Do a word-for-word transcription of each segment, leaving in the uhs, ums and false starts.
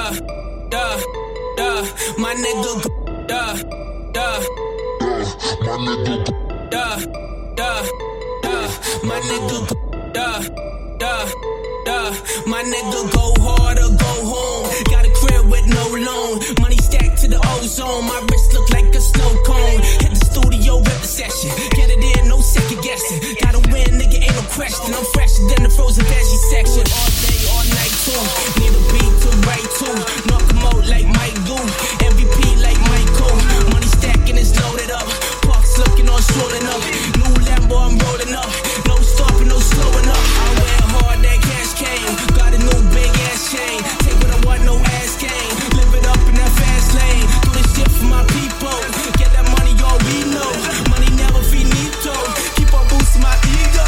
yeah, yeah, yeah, my nigga, yeah, yeah, my nigga, yeah, yeah, yeah, my nigga, yeah, yeah, yeah, my nigga go hard or go home. Got a crib with no loan, money stacked to the ozone. My wrist look like a snow cone. Hit the studio, rip the session, get it in, no second guessing. Gotta win, nigga, ain't no question. I'm fresher than the frozen veggie section. All day, all night too. Need a beat to write to. Knock 'em out like Mike Goo. M V P like Michael. Money stacking is loaded up. Parks looking all swollen up. New Lambo, I'm rolling up. No stopping, no slowing up. I went hard, that cash came. Got a new big ass chain. Take what I want, no ass game. Live it up in that fast lane. Do this shit for my people. Get that money, all we know. Money never finito. Keep on boosting my ego.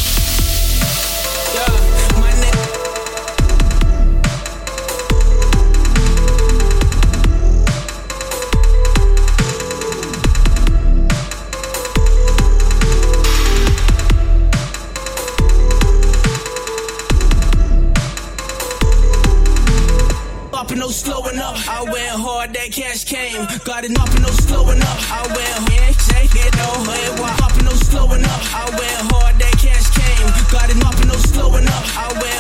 Yeah, my nigga. Up and no slowing up. I went hard, that cash came. Got it up and no slowing up. I went hard, shake it, no head walk. Up and no slowing up. I went hard, that cash came. Got it up and no slowing up. I went